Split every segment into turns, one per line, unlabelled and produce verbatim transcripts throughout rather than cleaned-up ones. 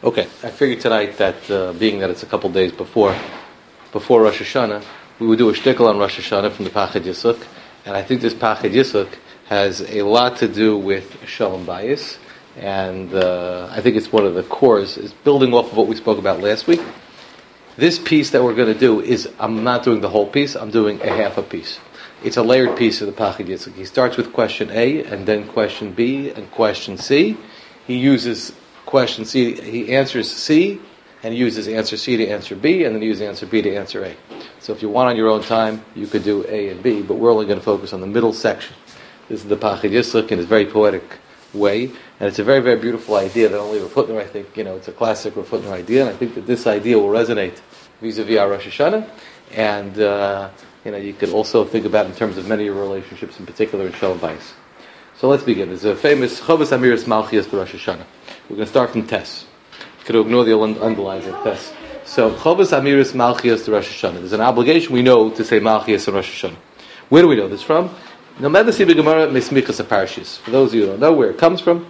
Okay, I figured tonight that uh, being that it's a couple days before before Rosh Hashanah, we would do a shtickle on Rosh Hashanah from the Pachad Yisuk, and I think this Pachad Yisuk has a lot to do with Shalom Bayis, and uh, I think it's one of the cores, is building off of what we spoke about last week. This piece that we're going to do is, I'm not doing the whole piece, I'm doing a half a piece. It's a layered piece of the Pachad Yisuk. He starts with question A, and then question B, and question C. He uses question C, he answers C, and he uses answer C to answer B, and then he uses answer B to answer A. So if you want on your own time, you could do A and B, but we're only going to focus on the middle section. This is the Pachad Yisuk in his very poetic way, and it's a very, very beautiful idea that only Rav Hutner, I think, you know, it's a classic Rav Hutner idea, and I think that this idea will resonate vis-a-vis our Rosh Hashanah, and, uh, you know, you could also think about it in terms of many of your relationships, in particular in Shalom Bayis. So let's begin. There's a famous Chovos Amiris Malchias to Rosh Hashanah. We're going to start from Tes. You could ignore the underlines of Tes. So, Chovos Amiris Malchias to Rosh Hashanah. There's an obligation we know to say Malchias in Rosh Hashanah. Where do we know this from? No matter the Gemara Mesmichas Parashis. For those of you who don't know where it comes from,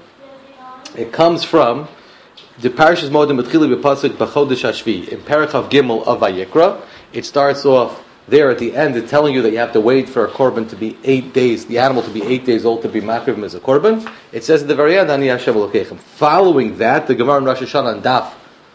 it comes from the Parashas Modim B'Tchili B'Pasuk B'Chodesh Hashvi. In Parachav Gimel of Vayikra, it starts off there at the end, it's telling you that you have to wait for a korban to be eight days, the animal to be eight days old to be makriv as a korban. It says at the very end, Ani Hashem Elokechem. Following that, the Gemara in Rosh Hashanah and Daf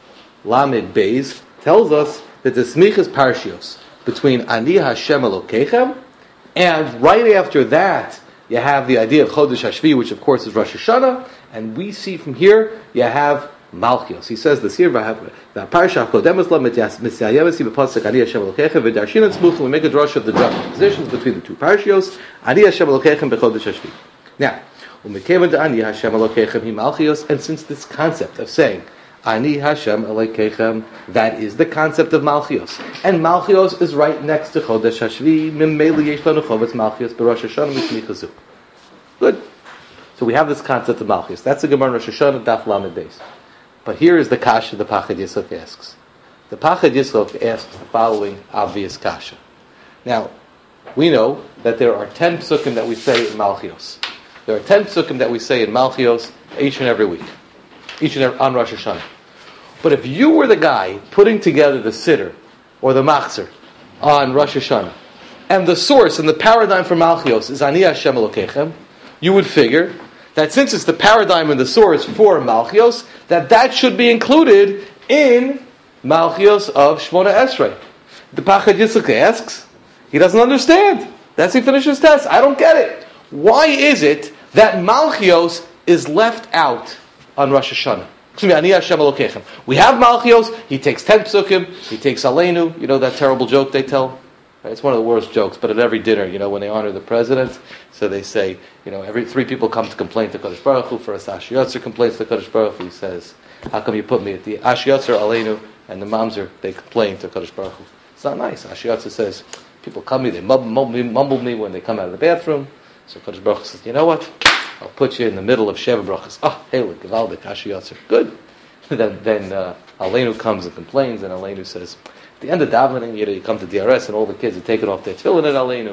Lamed Beis tells us that the smichas parshios between Ani Hashem Elokechem, and right after that, you have the idea of Chodesh Hashvi, which of course is Rosh Hashanah, and we see from here, you have Malchios. He says this here, the parsha kodemus la mitzayemes b'pasuk Ani Hashem Elokechem v'darshin tzmuch. We make a drush of the juxtapositions between the two parshios. Ani Hashem Elokechem b'chodesh Hashvi. Now, u'mekevin Ani Hashem Elokechem hi Malchios, and since this concept of saying Ani Hashem Elokechem, that is the concept of Malchios, and Malchios is right next to Chodesh Hashvi. Mimeli yesh lanu Chovos Malchios b'Rosh Hashanah mismichazu. Good. So we have this concept of Malchios. That's the Gemara in Rosh Hashanah Daf Lamed Beis. But here is the kasha the Pachad Yisuk asks. The Pachad Yisuk asks the following obvious kasha. Now, we know that there are ten psukim that we say in Malchios. There are ten psukim that we say in Malchios each and every week, each and every, on Rosh Hashanah. But if you were the guy putting together the siddur or the machzor on Rosh Hashanah, and the source and the paradigm for Malchios is Ani Hashem Elokechem, you would figure that since it's the paradigm and the source for Malchios, that that should be included in Malchios of Shmona Esrei. The Pachad Yisuk asks, he doesn't understand. That's he finishes test. I don't get it. Why is it that Malchios is left out on Rosh Hashanah? Excuse me, Ani Hashem Elokechem. We have Malchios, he takes ten psukim, he takes Aleinu, you know that terrible joke they tell? It's one of the worst jokes, but at every dinner, you know, when they honor the president, so they say, you know, every three people come to complain to Kadosh Baruch Hu. First, Ashi Yotzer complains to Kadosh Baruch Hu. He says, how come you put me at the Ashi Yotzer, Aleinu, and the Mamzer, they complain to Kadosh Baruch Hu. It's not nice. Ashi Yotzer says, people come me, they mumble, mumble, mumble me when they come out of the bathroom. So Kadosh Baruch Hu says, you know what? I'll put you in the middle of Sheva Brachas. Ah, hey, look, Gevaldik, Ashi Yotzer. Good. then then uh, Aleinu comes and complains, and Aleinu says, at the end of davening, you know, you come to D R S and all the kids are taking off their tefillin at Aleinu,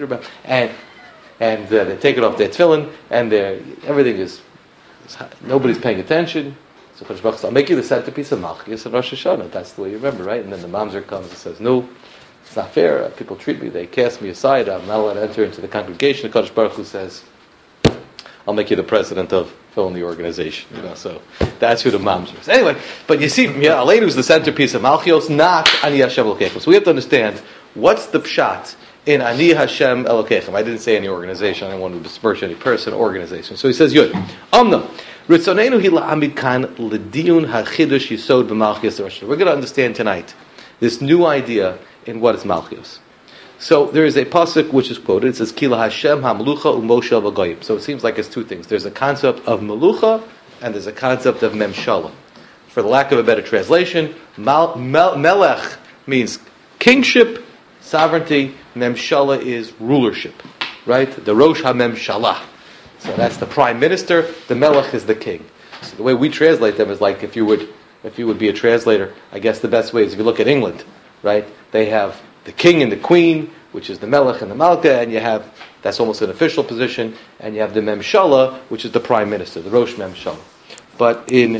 and and uh, they're taking off their tefillin, and everything is, is nobody's paying attention. So Kadosh Baruch Hu, I'll make you the centerpiece of Malchias and Rosh Hashanah. That's the way you remember, right? And then the mamzer comes and says, no, it's not fair. Uh, people treat me, they cast me aside. I'm not allowed to enter into the congregation. And Kadosh Baruch Hu says, I'll make you the president of fill in the organization, you know. So that's who the mamzer is. Anyway, but you see, yeah, Aleinu is the centerpiece of Malchios, not Ani Hashem Elokechem. So we have to understand what's the pshat in Ani Hashem Elokechem. I didn't say any organization. I don't want to besmirch any person or organization. So he says, Yud, Amna, Ritzonenu hi la'amid kan l'diyun hachidush yisod b'Malchios Rosh. We're going to understand tonight this new idea in what is Malchios. So there is a pasuk which is quoted. It says, Kila Hashem ha-melucha u'moshe v'goyim. So it seems like it's two things. There's a concept of melucha and there's a concept of memshala. For the lack of a better translation, mal, mel, melech means kingship, sovereignty. Memshala is rulership, right? The Rosh ha-memshalah. So that's the prime minister. The melech is the king. So the way we translate them is like if you would, if you would be a translator. I guess the best way is if you look at England, right? They have the king and the queen, which is the melech and the malka, and you have, that's almost an official position, and you have the memshala, which is the prime minister, the rosh memshala. But in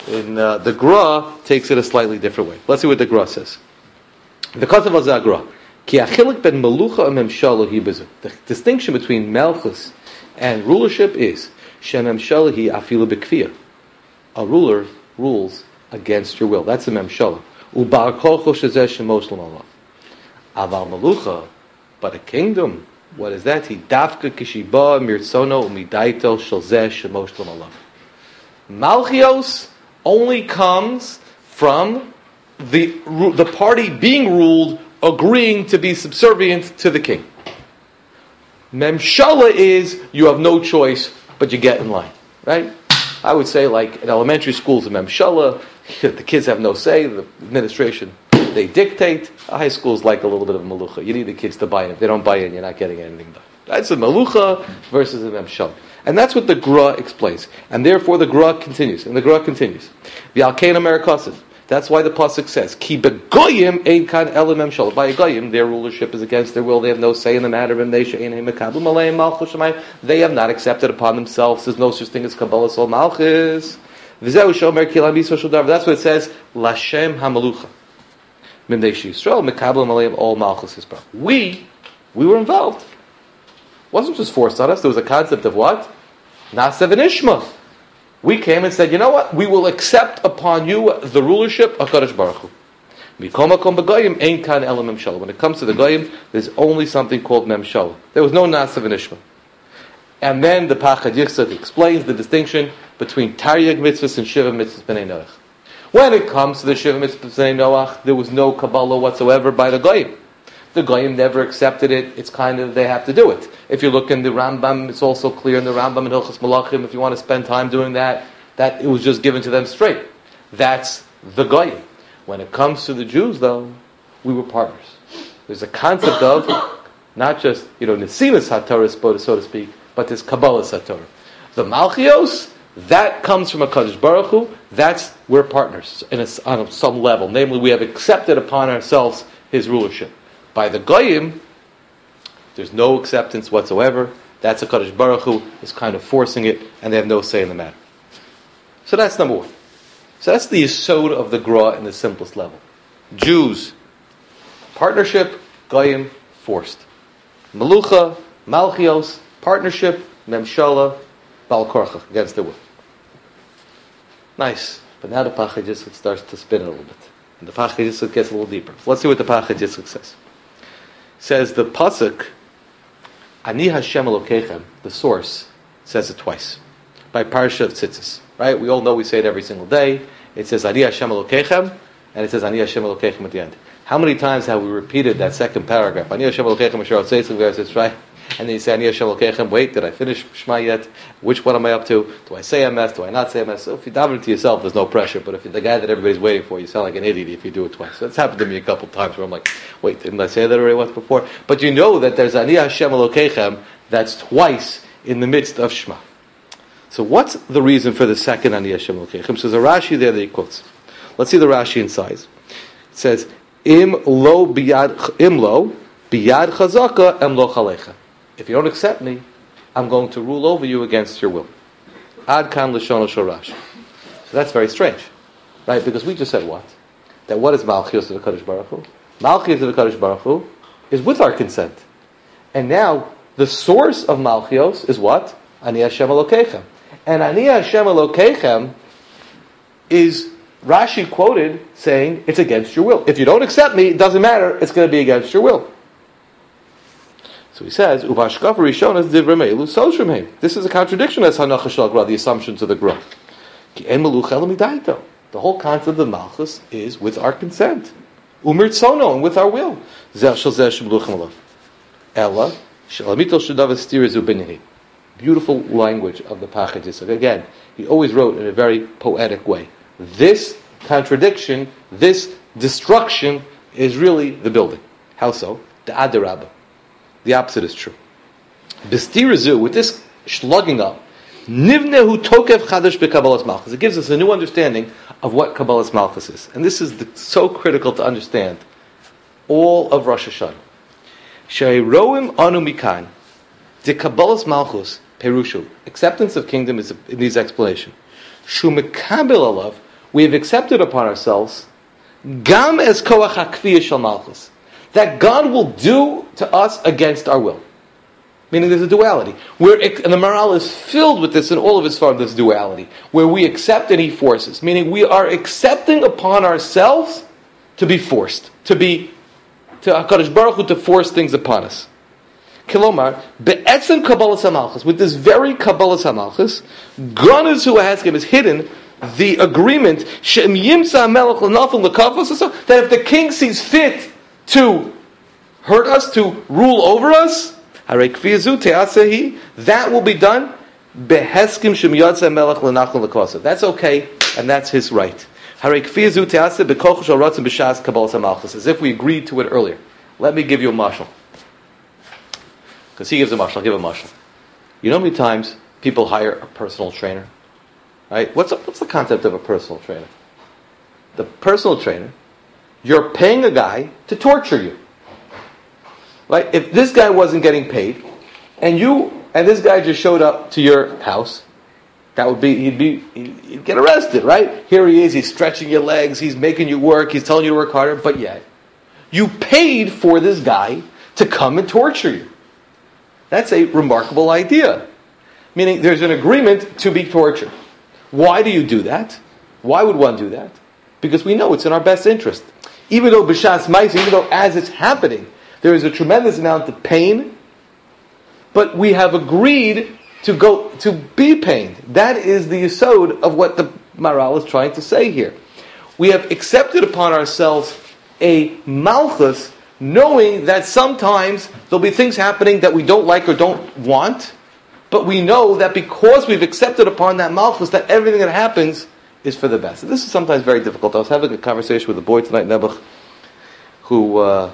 In uh, the Gra takes it a slightly different way. Let's see what the Gra says. The concept of the Gra. Ki achilik ben melucha and memshala hi bezu. The distinction between malchus and rulership is shememshala hi afilu bekfiyah. A ruler rules against your will. That's a memshala. Ubar kocho shezeh shemosh l'malav. Aval melucha, but a kingdom. What is that? He dafka kishiba mirtzono umidaito shelzeh shemosh l'malav. Malchios only comes from the the party being ruled agreeing to be subservient to the king. Memshala is you have no choice but you get in line, right? I would say like in elementary schools, a memshala, the kids have no say, the administration, they dictate. High schools like a little bit of a malucha. You need the kids to buy in. If they don't buy in, you're not getting anything done. That's a malucha versus a memshala. And that's what the Gra explains. And therefore the Gra continues. And the Gra continues. V'alkein Amer Kosef. That's why the pasuk says, "Ki begoyim ein kan elam memshala." By goyim, their rulership is against their will. They have no say in the matter. And they They have not accepted upon themselves. There's no such thing as kabbalah sol malchus. That's what it says. Lashem hamalucha. We, we were involved. It wasn't just forced on us. There was a concept of what? Nasev and Ishma. We came and said, you know what? We will accept upon you the rulership of Kadosh Baruch Hu. When it comes to the Goyim, there's only something called Memshala. There was no Nasev and Ishma. And then the Pachad Yitzchak explains the distinction between Taryag mitzvahs and Shiva mitzvahs b'nei Noach. When it comes to the Shiva mitzvahs b'nei Noach, there was no Kabbalah whatsoever by the Goyim. The Goyim never accepted it. It's kind of, they have to do it. If you look in the Rambam, it's also clear in the Rambam and Hilchos Malachim, if you want to spend time doing that, that it was just given to them straight. That's the Goyim. When it comes to the Jews, though, we were partners. There's a concept of not just, you know, Nesilas HaTorah, so to speak, but this Kabbalah HaTorah. The Malchios, that comes from a Kadosh Baruch Hu, that's, we're partners in a, on some level. Namely, we have accepted upon ourselves his rulership. By the Goyim, there's no acceptance whatsoever. That's a Kadosh Baruch Hu is kind of forcing it, and they have no say in the matter. So that's number one. So that's the yesod of the Gra in the simplest level. Jews, partnership, Goyim, forced. Melucha, Malchios, partnership, Memshala, Bal Korcha, against their will. Nice. But now the Pachad Yitzchak starts to spin it a little bit. And the Pachad Yitzchak gets a little deeper. Let's see what the Pachad Yitzchak says. Says the pasuk, Ani Hashem Elokeichem, the source, says it twice. By Parsha of Tzitzis. Right? We all know we say it every single day. It says Ani Hashem Elokeichem, and it says Ani Hashem Elokeichem at the end. How many times have we repeated that second paragraph? Ani Hashem Elokeichem Asher Otzeitzu, right? And then you say Ani Hashem Elokeichem, wait, did I finish Shema yet? Which one am I up to? Do I say a mess? Do I not say a mess? So if you daven to yourself, there's no pressure. But if you're the guy that everybody's waiting for, you sound like an idiot if you do it twice. So it's happened to me a couple times where I'm like, wait, didn't I say that already once before? But you know that there's Ani Hashem Elokeichem that's twice in the midst of Shema. So what's the reason for the second Ani Hashem Elokeichem? So there's a Rashi there that he quotes. Let's see the Rashi inside. It says, Im lo biyad, im lo biyad chazaka em lo chalecha. If you don't accept me, I'm going to rule over you against your will. Ad kan l'shon shorash. So that's very strange, right? Because we just said what? That what is Malchios of the Kadosh Baruch Hu? Malchios of the Kadosh Baruch Hu is with our consent. And now, the source of Malchios is what? Ani Hashem Elokeichem. And Ani Hashem Elokeichem is Rashi quoted saying it's against your will. If you don't accept me, it doesn't matter, it's going to be against your will. So he says, Uvashkaf Rishonas Divremelu Soshrimheim. This is a contradiction as Hanacha Shal Gra, the assumptions of the Gra. The whole concept of Malchus is with our consent. Umirtzono, and with our will. Ella, Shalamito Shadav Stirizu Binyahi. Beautiful language of the Pachad Yitzchak. Again, he always wrote in a very poetic way. This contradiction, this destruction, is really the building. How so? The Adarabah. The opposite is true. B'stirazu, with this slugging up, nivnehu tokev chadash b'kabbalas malchus. It gives us a new understanding of what Kabbalas Malchus is. And this is the, so critical to understand all of Rosh Hashanah. She'iroim anu mikan, the Kabbalas Malchus, perushu, acceptance of kingdom is in these explanation. Shu mekabel alav, we have accepted upon ourselves, gam es koach hakfiyah shel malchus, that God will do to us against our will. Meaning there's a duality. Where and the Maharal is filled with this in all of his form, this duality, where we accept and he forces. Meaning we are accepting upon ourselves to be forced, to be, to HaKadosh Baruch Hu to force things upon us. Kilomar, be'etzem Kabbalas HaMalchus, with this very Kabbalas HaMalchus, Ganas Hu Haskem is hidden the agreement Shem Yimsa HaMelech L'Nafel L'Kafos, that if the king sees fit to hurt us, to rule over us, that will be done. That's okay, and that's his right. As if we agreed to it earlier. Let me give you a mashal. Because he gives a mashal, I'll give a mashal. You know how many times people hire a personal trainer? Right? What's a, what's the concept of a personal trainer? The personal trainer, you're paying a guy to torture you. Right? If this guy wasn't getting paid, and you and this guy just showed up to your house, that would be he'd be he'd get arrested, right? Here he is, he's stretching your legs, he's making you work, he's telling you to work harder, but yet you paid for this guy to come and torture you. That's a remarkable idea. Meaning there's an agreement to be tortured. Why do you do that? Why would one do that? Because we know it's in our best interest. Even though b'shas ma'is, even though as it's happening, there is a tremendous amount of pain, but we have agreed to go to be pained. That is the yesod of what the Maharal is trying to say here. We have accepted upon ourselves a malchus, knowing that sometimes there'll be things happening that we don't like or don't want, but we know that because we've accepted upon that malchus, that everything that happens is for the best. And this is sometimes very difficult. I was having a conversation with a boy tonight, Nebuch, who... Uh,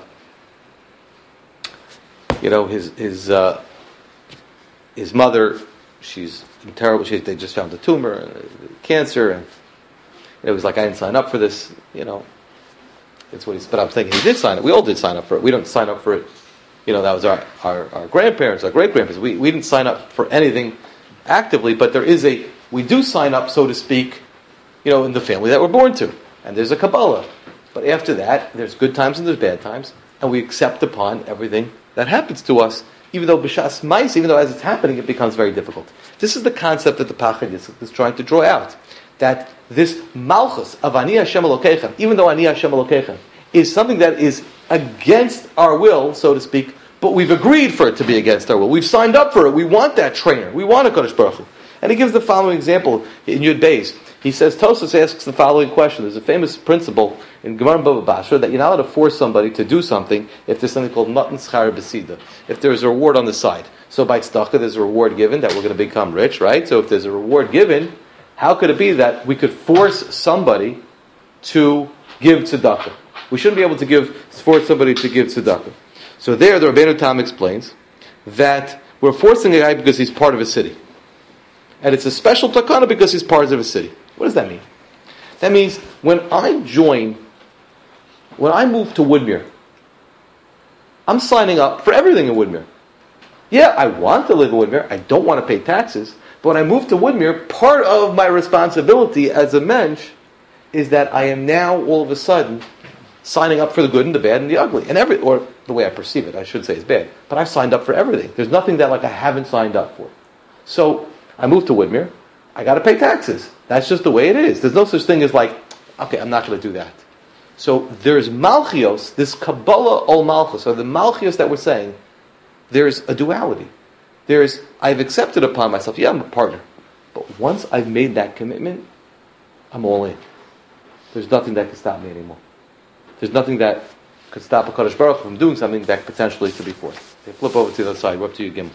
You know, his his uh, his mother, she's in terrible. She, they just found a tumor, and cancer, and it was like I didn't sign up for this. You know, it's what he's. But I'm thinking he did sign up. We all did sign up for it. We don't sign up for it. You know, that was our our, our grandparents, our great grandparents. We we didn't sign up for anything actively, but there is a we do sign up, so to speak. You know, in the family that we're born to, and there's a Kabbalah. But after that, there's good times and there's bad times, and we accept upon everything that happens to us, even though b'shas ma'is, even though as it's happening, it becomes very difficult. This is the concept that the Pachad Yitzchak is trying to draw out. That this malchus of Ani Hashem Elokeichem, even though Ani Hashem Elokeichem is something that is against our will, so to speak, but we've agreed for it to be against our will. We've signed up for it. We want that trainer. We want a Kodesh Baruch Hu. And he gives the following example in Yud Beis. He says, Tosfos asks the following question. There's a famous principle in Gemara and Bava Basra that you're not allowed to force somebody to do something if there's something called matan schar b'sida, if there's a reward on the side. So by tzedakah, there's a reward given that we're going to become rich, right? So if there's a reward given, how could it be that we could force somebody to give tzedakah? We shouldn't be able to give force somebody to give tzedakah. So there, the Rabbeinu Tam explains that we're forcing a guy because he's part of a city. And it's a special takana because he's part of a city. What does that mean? That means when I join, when I move to Woodmere, I'm signing up for everything in Woodmere. Yeah, I want to live in Woodmere. I don't want to pay taxes. But when I move to Woodmere, part of my responsibility as a mensch is that I am now all of a sudden signing up for the good and the bad and the ugly. And every, or the way I perceive it, I should say is bad. But I've signed up for everything. There's nothing that like I haven't signed up for. So I moved to Woodmere. I got to pay taxes. That's just the way it is. There's no such thing as like, okay, I'm not going to do that. So there's Malchios, this Kabbalah ol Malchus, or the Malchios that we're saying, there's a duality. There's, I've accepted upon myself, yeah, I'm a partner. But once I've made that commitment, I'm all in. There's nothing that can stop me anymore. There's nothing that could stop a Kadosh Baruch Hu from doing something that potentially could be forced. Okay, flip over to the other side. We're up to you, Gimel.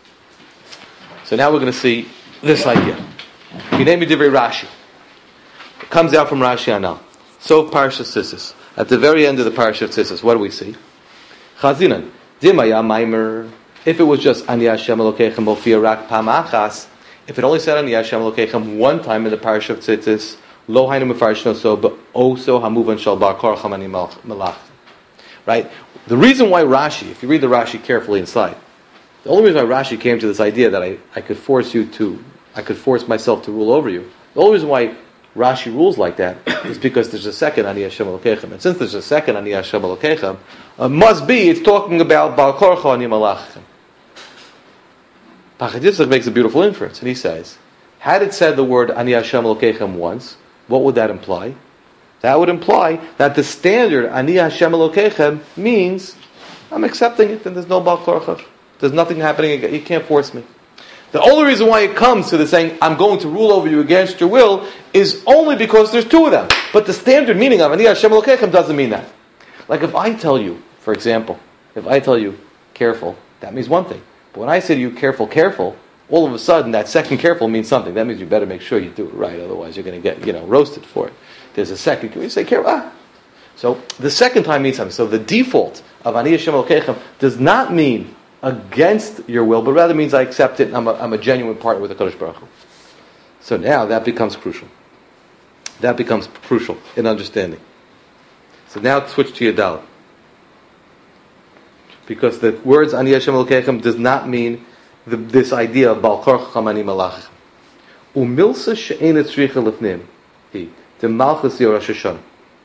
So now we're going to see this idea. You name me Divrei Rashi. It comes out from Rashi Anal. So Parsha Tzitzis. At the very end of the Parsha of Tzitzis, what do we see? Chazinan. Dimaya Maimer. If it was just Ani Hashem Elokeichem Mofia Rak Pam Achas, if it only said Ani Hashem Elokeichem one time in the Parsha of Tzitzis, Lo Hainu Mefarshno So, but also Hamuvan Shal Bar Korach Hamani Malach. Right? The reason why Rashi, if you read the Rashi carefully inside, the only reason why Rashi came to this idea that I, I could force you to, I could force myself to rule over you, the only reason why Rashi rules like that is because there's a second Ani Hashem Elokechem. And since there's a second Ani Hashem Elokechem, uh, must be it's talking about Bal Korcha Ani Malachim. Pachad Yitzchak makes a beautiful inference, and he says, had it said the word Ani Hashem Elokechem once, what would that imply? That would imply that the standard Ani Hashem Elokechem means I'm accepting it, and there's no Bal Korcha. There's nothing happening. You can't force me. The only reason why it comes to the saying, I'm going to rule over you against your will, is only because there's two of them. But the standard meaning of Ani Hashem Elokechem doesn't mean that. Like if I tell you, for example, if I tell you, careful, that means one thing. But when I say to you, careful, careful, all of a sudden that second careful means something. That means you better make sure you do it right, otherwise you're going to get, you know, roasted for it. There's a second, you say careful, ah. So the second time means something. So the default of Ani Hashem Elokechem does not mean against your will, but rather means I accept it and I'm a, I'm a genuine partner with the Kodesh Baruch Hu. So now that becomes crucial. That becomes crucial in understanding. So now switch to Yadal. Because the words Ani Hashem Elokechem does not mean the, this idea of Bal Korcha Ani Malachim. Umilsa she'ena tzricha lefnim hi the Malchus Rosh Hashanah.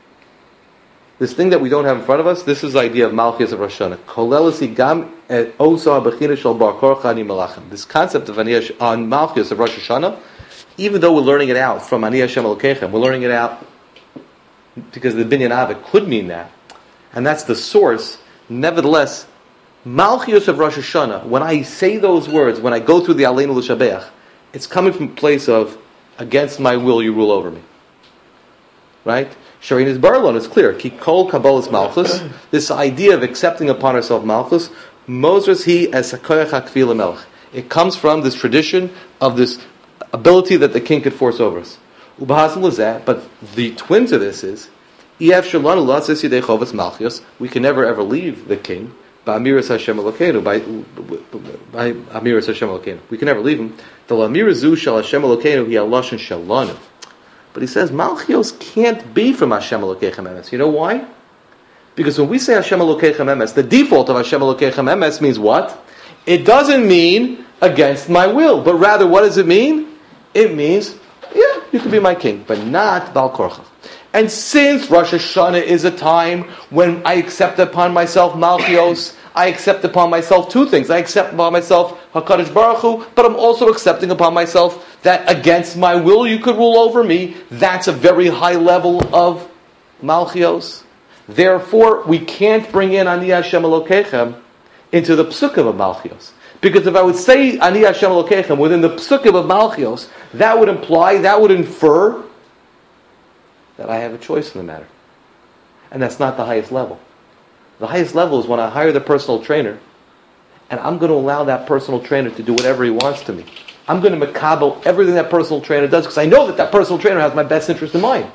This thing that we don't have in front of us, this is the idea of Malchus of Rosh Hashanah. Kolelasi gam et osa b'china shel Bar Korcha Ani Malachim. This concept of Ani on Malchus of Rosh Hashanah, even though we're learning it out from Ani Hashem Elokechem, we're learning it out because the Binyan Avik could mean that, and that's the source. Nevertheless, Malchus of Rosh Hashanah, when I say those words, when I go through the Aleinu L'Shabeach, it's coming from a place of, against my will you rule over me. Right? Sharin is Barlon, it's clear. Ki kol Kabbalah's Malchus, this idea of accepting upon ourselves Malchus, Moses he as Sakoyach HaKvila Melech. It comes from this tradition of this ability that the king could force over us. Ubahasam Lazeh, but the twin to this is, Ef Shalanu Latzes Yidei Chovas Malchus, we can never ever leave the king, by Amiras Hashem Elokeinu, by, by Amiras Hashem Elokeinu. We can never leave him. The Amiras Zu Shal Hashem Elokeinu, Hi Aloshin Shalanu. But he says, Malchios can't be from Hashem Elokechem Emes. You know why? Because when we say Hashem Elokechem Emes, the default of Hashem Elokechem Emes means what? It doesn't mean against my will, but rather what does it mean? It means, yeah, you can be my king, but not Bal Korcha. And since Rosh Hashanah is a time when I accept upon myself Malchios, I accept upon myself two things. I accept upon myself HaKadosh Baruch Hu, but I'm also accepting upon myself that against my will you could rule over me. That's a very high level of Malchios. Therefore, we can't bring in Ani Hashem Elokechem into the psukim of Malchios. Because if I would say Ani Hashem Elokechem within the psukim of Malchios, that would imply, that would infer that I have a choice in the matter. And that's not the highest level. The highest level is when I hire the personal trainer, and I'm going to allow that personal trainer to do whatever he wants to me. I'm going to makabel everything that personal trainer does, because I know that that personal trainer has my best interest in mind.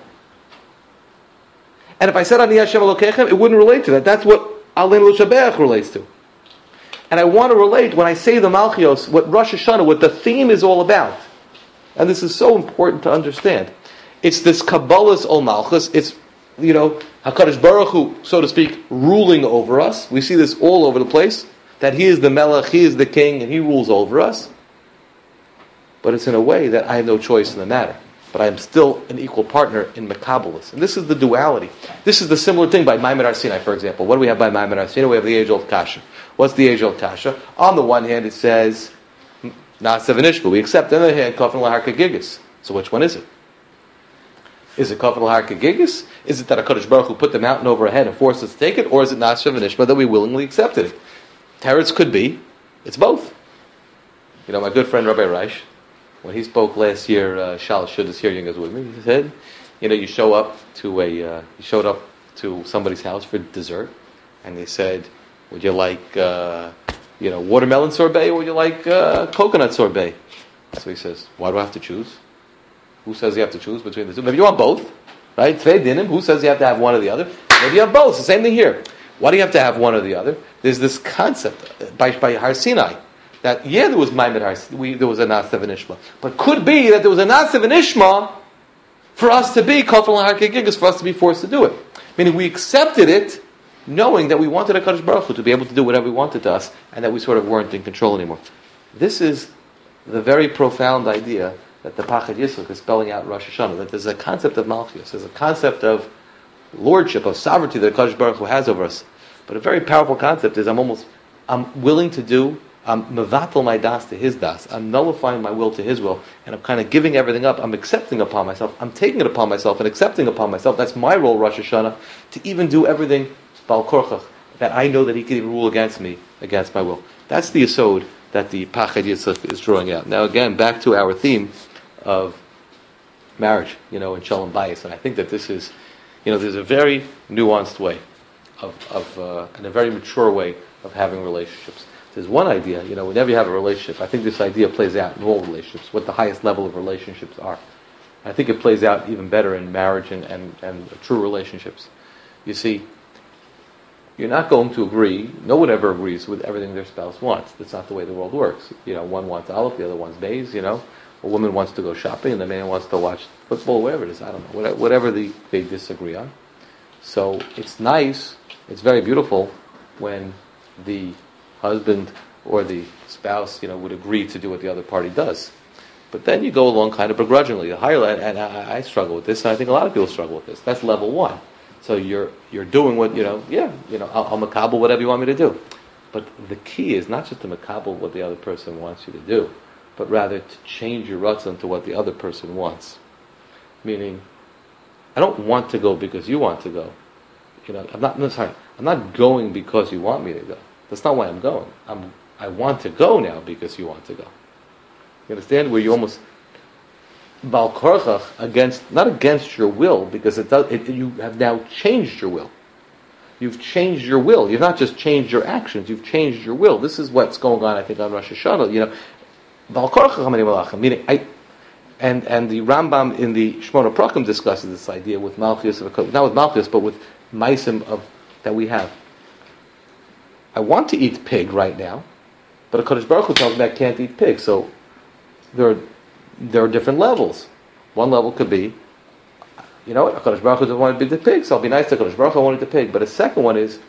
And if I said Ani Hashem Elokechem, it wouldn't relate to that. That's what Aleinu L'Shabeach relates to. And I want to relate, when I say the Malchios, what Rosh Hashanah, what the theme is all about. And this is so important to understand. It's this Kabbalah's Ol Malchus. It's, you know, HaKadosh Baruch Hu, so to speak, ruling over us. We see this all over the place. That He is the Melech, He is the King, and He rules over us. But it's in a way that I have no choice in the matter. But I am still an equal partner in Mekabelis. And this is the duality. This is the similar thing by Maimon Har Sinai, for example. What do we have by Maimon Har Sinai? We have the age-old Kasha. What's the age-old Kasha? On the one hand, it says, Na'aseh v'nishba. We accept. On the other hand, Kafin l'har kagigis. So which one is it? Is it Kafin l'har kagigis? Is it that HaKadosh Baruch Hu put the mountain over our head and forced us to take it? Or is it Na'aseh v'nishba that we willingly accepted it? Teretz could be. It's both. You know, my good friend Rabbi Reich, when he spoke last year, uh, Shal Shudas Hearing is with me. He said, you know, you show up to a, uh, you showed up to somebody's house for dessert, and they said, would you like, uh, you know, watermelon sorbet, or would you like uh, coconut sorbet? So he says, why do I have to choose? Who says you have to choose between the two? Maybe you want both, right? Tvei dinim. Who says you have to have one or the other? Maybe you have both. It's the same thing here. Why do you have to have one or the other? There's this concept by, by Har Sinai that, yeah, there was Maimon Har Sinai, there was a Na'aseh v'nishma. But could be that there was a Na'aseh v'nishma for us to be, Kafin l'har kagigis, for us to be forced to do it. Meaning we accepted it knowing that we wanted HaKadosh Baruch Hu to be able to do whatever he wanted to us, and that we sort of weren't in control anymore. This is the very profound idea that the Pachad Yisuk is spelling out in Rosh Hashanah, that there's a concept of Malchus, there's a concept of lordship, of sovereignty that Kadosh Baruch Hu has over us. But a very powerful concept is I'm almost, I'm willing to do, I'm mevatel my das to his das, I'm nullifying my will to his will, and I'm kind of giving everything up, I'm accepting upon myself, I'm taking it upon myself and accepting upon myself. That's my role, Rosh Hashanah, to even do everything, Bal Korchach, that I know that he can even rule against me, against my will. That's the yesod that the Pachad Yitzchak is drawing out. Now again, back to our theme of marriage, you know, in Shalom Bayis, and I think that this is, you know, there's a very nuanced way of, of uh, and a very mature way of having relationships. There's one idea, you know, whenever you have a relationship, I think this idea plays out in all relationships, what the highest level of relationships are. I think it plays out even better in marriage and, and, and true relationships. You see, you're not going to agree, no one ever agrees with everything their spouse wants. That's not the way the world works. You know, one wants olive, the other wants maize, you know. A woman wants to go shopping and the man wants to watch football, whatever it is, I don't know, whatever, whatever the, they disagree on. So it's nice, it's very beautiful when the husband or the spouse, you know, would agree to do what the other party does. But then you go along kind of begrudgingly. The higher, and I, I struggle with this, and I think a lot of people struggle with this. That's level one. So you're you're doing what, you know, yeah, you know, I'll, I'll makabel whatever you want me to do. But the key is not just to makabel what the other person wants you to do, but rather to change your ratzon to what the other person wants. Meaning, I don't want to go because you want to go. You know, I'm not. No, sorry, I'm not going because you want me to go. That's not why I'm going. I'm. I want to go now because you want to go. You understand? Where you almost bal korchach against, not against your will, because it does. It, you have now changed your will. You've changed your will. You've not just changed your actions. You've changed your will. This is what's going on, I think, on Rosh Hashanah. You know, bal korchach, meaning I. And and the Rambam in the Shmona Prakim discusses this idea with Malchus, not with Malchus, but with Maisim of that we have. I want to eat pig right now, but a Kadosh Baruch Hu tells me I can't eat pig. So there are there are different levels. One level could be, you know what, a Kadosh Baruch Hu doesn't want to eat the pig, so I'll be nice to Kadosh Baruch Hu, I want to eat the pig. But a second one is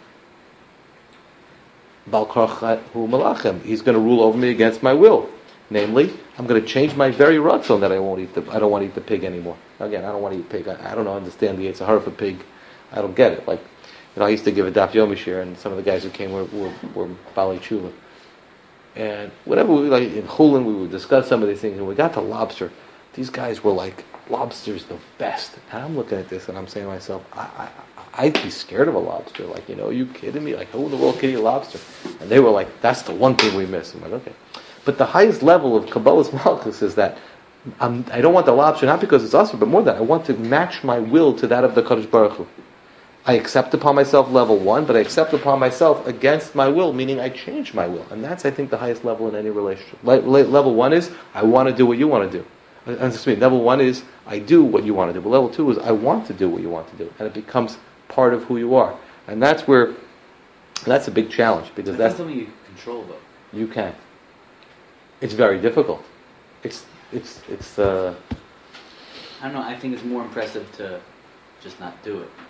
Bal Korchach Hu Malachim. He's going to rule over me against my will. Namely, I'm going to change my very ratzon that I won't eat the. I don't want to eat the pig anymore. Again, I don't want to eat pig. I, I don't know, understand the Yetzer Hara for pig. I don't get it. Like, you know, I used to give a daf yomi shir, and some of the guys who came were were, were Bali Tshuva. And whenever we like in Chulin, we would discuss some of these things, and we got to lobster. These guys were like, lobster's the best. And I'm looking at this, and I'm saying to myself, I, I, I'd be scared of a lobster. Like, you know, are you kidding me? Like, who in the world can eat lobster? And they were like, that's the one thing we miss. I'm like, okay. But the highest level of Kabbalah's Malchus is that I'm, I don't want the lobster, not because it's awesome, but more than I want to match my will to that of the Kadosh Baruch Hu. I accept upon myself level one, but I accept upon myself against my will, meaning I change my will. And that's, I think, the highest level in any relationship. Le- le- level one is, I want to do what you want to do. Uh, excuse me, level one is, I do what you want to do. But level two is, I want to do what you want to do. And it becomes part of who you are. And that's where, that's a big challenge, because that's,
that's something you can control, though.
You can. It's very difficult. It's it's it's. Uh,
I don't know. I think it's more impressive to just not do it.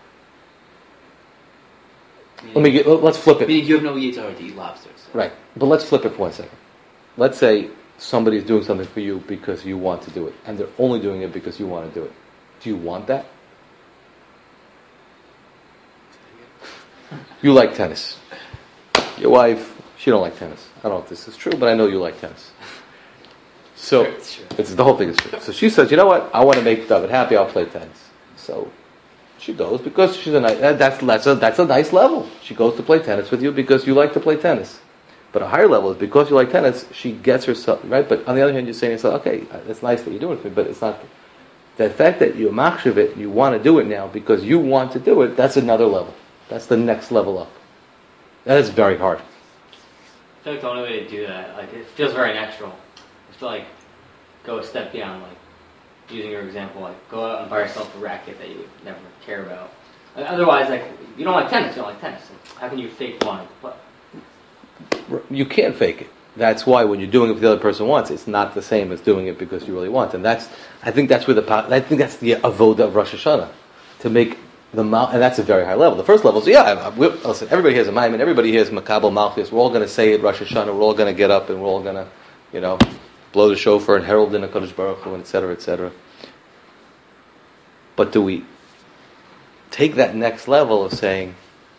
Meaning,
let me get. Let's flip it.
Meaning you have no Yetzer Hara to eat lobsters. So.
Right, but let's flip it for one second. Let's say somebody is doing something for you because you want to do it, and they're only doing it because you want to do it. Do you want that? You like tennis. Your wife, she don't like tennis. I don't know if this is true, but I know you like tennis. So,
sure, it's, true.
it's the whole thing is true. So she says, you know what? I want to make David happy. I'll play tennis. So she goes because she's a nice. That's that's a that's a nice level. She goes to play tennis with you because you like to play tennis. But a higher level is because you like tennis. She gets herself right. But on the other hand, you're saying, yourself, okay, it's nice that you're doing it for me, but it's not. The fact that you machshav it, you want to do it now because you want to do it. That's another level. That's the next level up. That is very hard.
I feel like the only way to do that, like, it feels very natural, is to, like, go a step beyond, like, using your example, like, go out and buy yourself a racket that you would never care about. Like, otherwise, like, you don't like tennis, you don't like tennis. How can you fake wanting to play?
You can't fake it. That's why when you're doing it for the other person wants, it's not the same as doing it because you really want. And that's, I think that's where the, I think that's the avoda of Rosh Hashanah, to make the mal, and that's a very high level. The first level is, yeah, I, I, listen, everybody has a maimon, everybody has makabel malchus. We're all going to say it Rosh Hashanah. We're all going to get up and we're all going to, you know, blow the shofar and herald in a Kodesh Baruch Hu, and et cetera, et cetera. But do we take that next level of saying,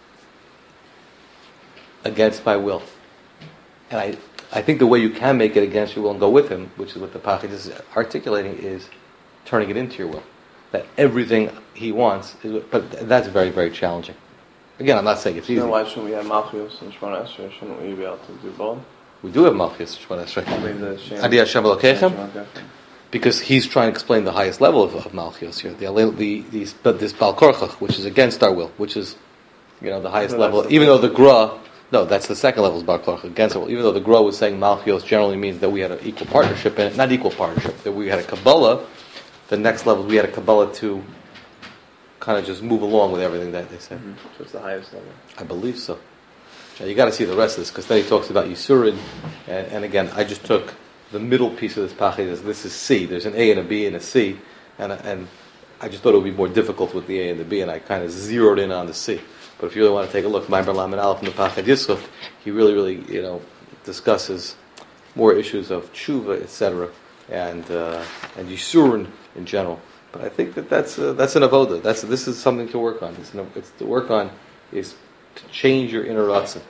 against my will? And I, I think the way you can make it against your will and go with him, which is what the Pachid is articulating, is turning it into your will. That everything he wants, is, but that's very, very challenging. Again, I'm not saying it's easy.
Then why shouldn't we have Malchus and Shemona Esrei? Shouldn't we be able to do both?
We do have Malchus, Shemona Esrei.
I mean, the Shem-
Adi Hashem Elokechem,
Shem Elokechem.
because he's trying to explain the highest level of, of Malchus here. The, the, the, but this Bal Korchach, which is against our will, which is, you know, the highest
No,
level.
the
Even though the Gra, no, that's the second level is Bal Korchach, against our will. Even though the Gra was saying Malchus generally means that we had an equal partnership in it, not equal partnership, that we had a Kabbalah. The next level, we had a Kabbalah to kind of just move along with everything that they said.
Mm-hmm. So it's the highest level.
I believe so. Now you got to see the rest of this, because then he talks about Yisurin, and, and again, I just took the middle piece of this pachid. Is this is C. There's an A and a B and a C, and and I just thought it would be more difficult with the A and the B, and I kind of zeroed in on the C. But if you really want to take a look, Ma'aber Lamed Aleph from the Pachid Yisuf, he really, really, you know, discusses more issues of tshuva, et cetera, and uh, and Yisurin in general. But I think that that's uh, that's an avoda. That's this is something to work on. It's, no, it's to work on is to change your inner ratzon,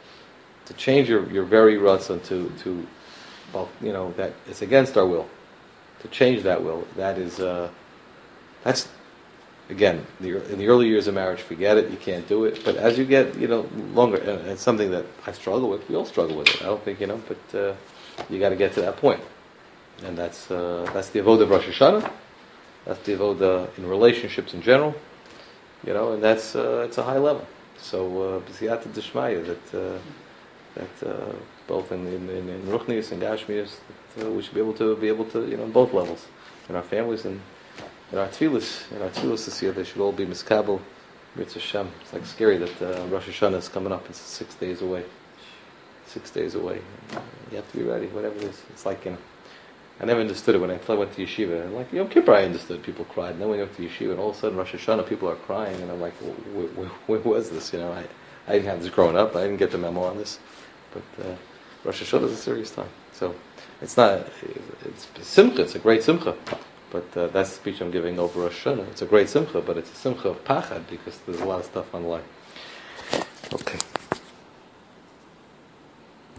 to change your, your very ratzon to to, well, you know, that it's against our will. To change that will, that is uh, that's again the, in the early years of marriage. Forget it. You can't do it. But as you get, you know, longer, and it's something that I struggle with. We all struggle with it. I don't think, you know, but uh, you got to get to that point, and that's uh, that's the avoda of Rosh Hashanah. That's the avoda in relationships in general, you know, and that's uh, it's a high level. So b'siyata d'shmaya that uh, that uh, both in in, in, in ruchnius and gashmius, that, uh, we should be able to be able to, you know, on both levels in our families and in our tefillas. In our tefillas this year, they should all be miskabel mitzvah Hashem. It's like scary that uh, Rosh Hashanah is coming up. It's six days away. Six days away. You have to be ready, whatever it is. It's like, you know, I never understood it when I went to yeshiva. And like Yom Kippur, I understood people cried. And then when I went to yeshiva, and all of a sudden Rosh Hashanah, people are crying, and I'm like, where, where, where was this? You know, I, I didn't have this growing up. I didn't get the memo on this. But uh, Rosh Hashanah is a serious time. So it's not. It's simcha. It's a great simcha. But uh, that's the speech I'm giving over Rosh Hashanah. It's a great simcha, but it's a simcha of pachad because there's a lot of stuff on the line. Okay.